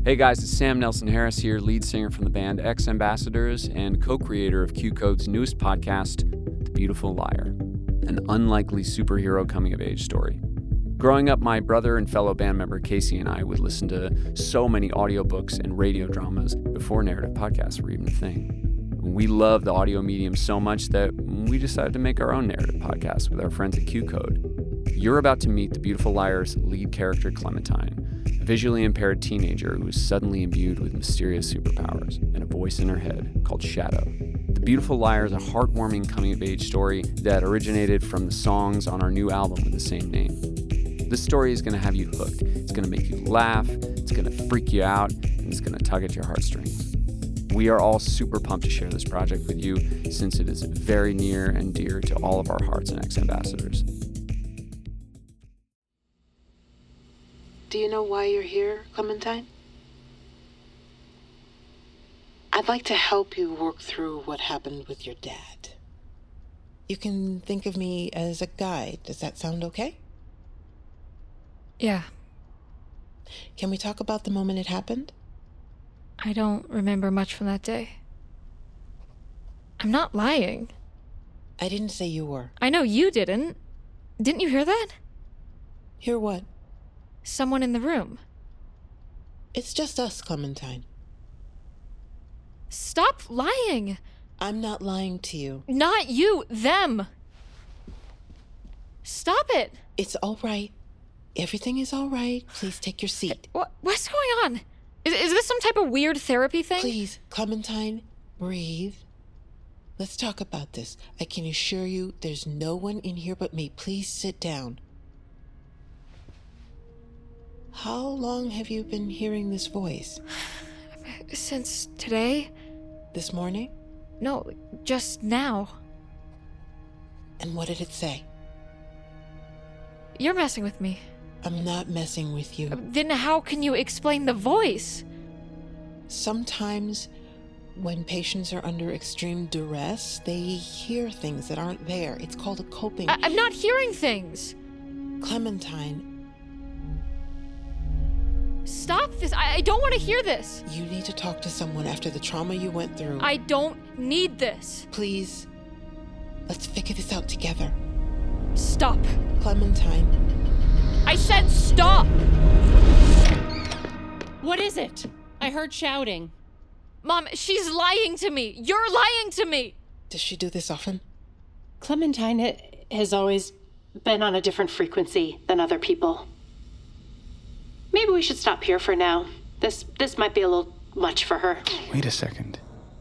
Hey guys, it's Sam Nelson Harris here, lead singer from the band X Ambassadors and co-creator of Q Code's newest podcast, The Beautiful Liar, an unlikely superhero coming-of-age story. Growing up, my brother and fellow band member Casey and I would listen to so many audiobooks and radio dramas before narrative podcasts were even a thing. We love the audio medium so much that we decided to make our own narrative podcast with our friends at Q Code. You're about to meet The Beautiful Liar's lead character, Clementine, a visually impaired teenager who is suddenly imbued with mysterious superpowers and a voice in her head called Shadow. The Beautiful Liar is a heartwarming coming-of-age story that originated from the songs on our new album with the same name. This story is going to have you hooked. It's going to make you laugh, it's going to freak you out, and it's going to tug at your heartstrings. We are all super pumped to share this project with you since it is very near and dear to all of our hearts and X Ambassadors. Do you know why you're here, Clementine? I'd like to help you work through what happened with your dad. You can think of me as a guide. Does that sound okay? Yeah. Can we talk about the moment it happened? I don't remember much from that day. I'm not lying. I didn't say you were. I know you didn't. Didn't you hear that? Hear what? Someone in the room. It's just us, Clementine. Stop lying! I'm not lying to you. Not you, them! Stop it! It's all right. Everything is all right. Please take your seat. What's going on? Is this some type of weird therapy thing? Please, Clementine, breathe. Let's talk about this. I can assure you there's no one in here but me. Please sit down. How long have you been hearing this voice? Since today? This morning? No, just now. And what did it say? You're messing with me. I'm not messing with you. Then how can you explain the voice? Sometimes when patients are under extreme duress, they hear things that aren't there. It's called a coping. I'm not hearing things. Clementine. Stop this. I don't want to hear this. You need to talk to someone after the trauma you went through. I don't need this. Please. Let's figure this out together. Stop. Clementine. I said stop! What is it? I heard shouting. Mom, she's lying to me. You're lying to me. Does she do this often? Clementine has always been on a different frequency than other people. Maybe we should stop here for now. This might be a little much for her. Wait a second.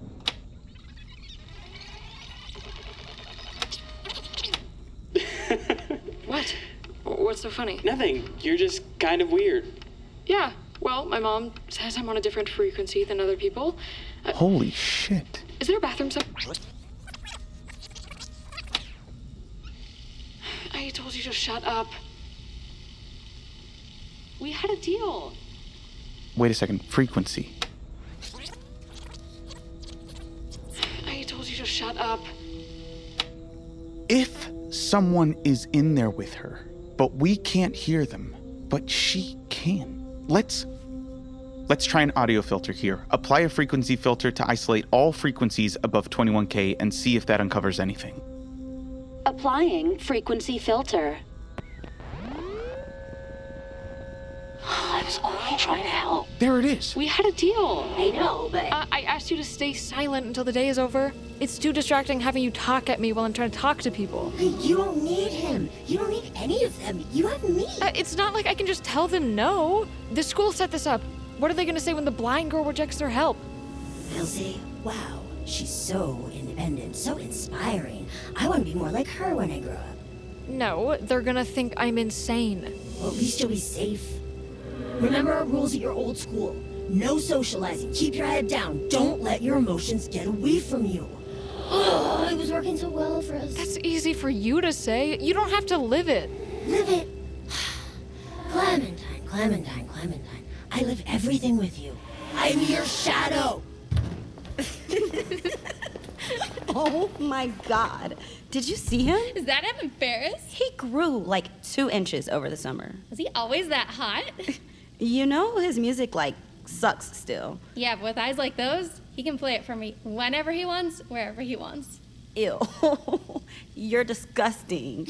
What? What's so funny? Nothing. You're just kind of weird. Yeah, well, my mom says I'm on a different frequency than other people. Holy shit. Is there a bathroom somewhere? I told you to shut up. We had a deal. Wait a second. Frequency. I told you to shut up. If someone is in there with her, but we can't hear them, but she can. Let's try an audio filter here. Apply a frequency filter to isolate all frequencies above 21K and see if that uncovers anything. Applying frequency filter. I was only trying to help. There it is. We had a deal. I know, but... I asked you to stay silent until the day is over. It's too distracting having you talk at me while I'm trying to talk to people. You don't need him. You don't need any of them. You have me. It's not like I can just tell them no. The school set this up. What are they going to say when the blind girl rejects their help? They'll say, wow, she's so independent, so inspiring. I want to be more like her when I grow up. No, they're going to think I'm insane. Well, at least you'll be safe. Remember our rules at your old school. No socializing. Keep your head down. Don't let your emotions get away from you. Oh, it was working so well for us. That's easy for you to say. You don't have to live it. Live it. Clementine, Clementine, Clementine. I live everything with you. I'm your shadow. Oh my God. Did you see him? Is that Evan Ferris? He grew like 2 inches over the summer. Was he always that hot? You know his music, like, sucks still. Yeah, but with eyes like those, he can play it for me whenever he wants, wherever he wants. Ew. You're disgusting.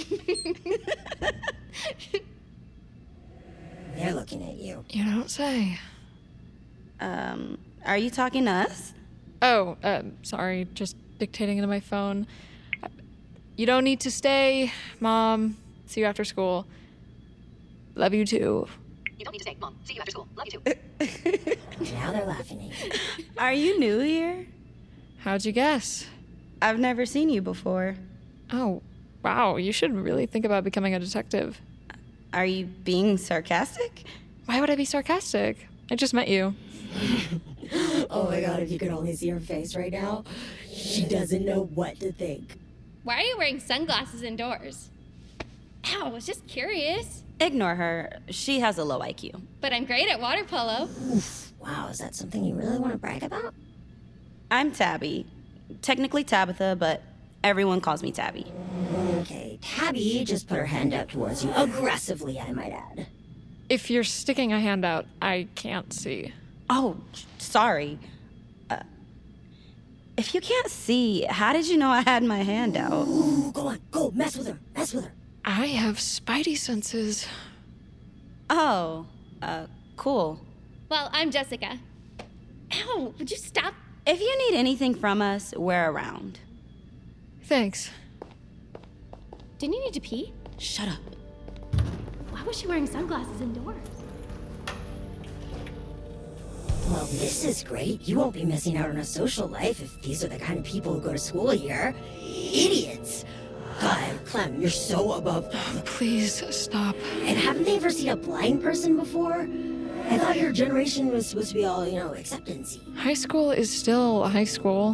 They're looking at you. You don't say. Are you talking to us? Oh, sorry, just dictating into my phone. You don't need to stay, Mom. See you after school. Love you too. You don't need to stay, Mom. See you after school. Love you too. Now they're laughing at you. Are you new here? How'd you guess? I've never seen you before. Oh, wow, you should really think about becoming a detective. Are you being sarcastic? Why would I be sarcastic? I just met you. Oh my god, if you could only see her face right now. She doesn't know what to think. Why are you wearing sunglasses indoors? Ow, I was just curious. Ignore her. She has a low IQ. But I'm great at water polo. Oof. Wow, is that something you really want to brag about? I'm Tabby. Technically Tabitha, but everyone calls me Tabby. Okay, Tabby just put her hand up towards you. Aggressively, I might add. If you're sticking a hand out, I can't see. Oh, sorry. If you can't see, how did you know I had my hand out? Ooh, go on, go, mess with her, mess with her. I have spidey senses. Oh, cool. Well, I'm Jessica. Ow, would you stop? If you need anything from us, we're around. Thanks. Didn't you need to pee? Shut up. Why was she wearing sunglasses indoors? Well, this is great. You won't be missing out on a social life if these are the kind of people who go to school here. Idiots! God, Clem, you're so above... Please, stop. And haven't they ever seen a blind person before? I thought your generation was supposed to be all, acceptancy. High school is still high school.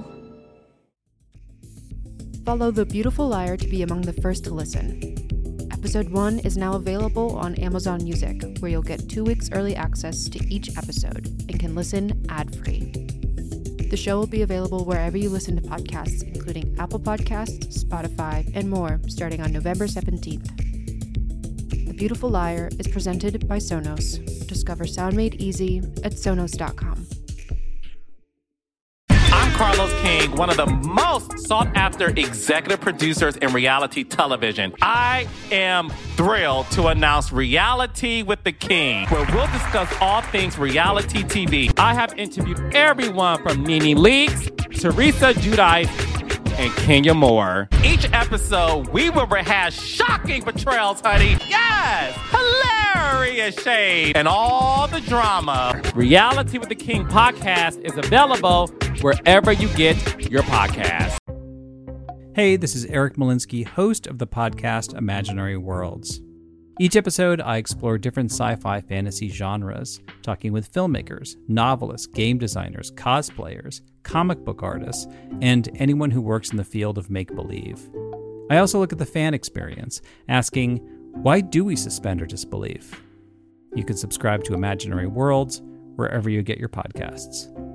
Follow The Beautiful Liar to be among the first to listen. Episode 1 is now available on Amazon Music, where you'll get 2 weeks early access to each episode and can listen ad-free. The show will be available wherever you listen to podcasts, including Apple Podcasts, Spotify, and more, starting on November 17th. The Beautiful Liar is presented by Sonos. Discover sound made easy at Sonos.com. I'm Carlos King, one of the most sought-after executive producers in reality television. I am thrilled to announce Reality with the King, where we'll discuss all things reality TV. I have interviewed everyone from Nene Leakes, Teresa Giudice, and Kenya Moore. Each episode, we will rehash shocking betrayals, honey. Yes! Hilarious shade and all the drama. Reality with the King podcast is available wherever you get your podcasts. Hey, this is Eric Malinsky, host of the podcast Imaginary Worlds. Each episode, I explore different sci-fi fantasy genres, talking with filmmakers, novelists, game designers, cosplayers, comic book artists, and anyone who works in the field of make-believe. I also look at the fan experience, asking, why do we suspend our disbelief? You can subscribe to Imaginary Worlds wherever you get your podcasts.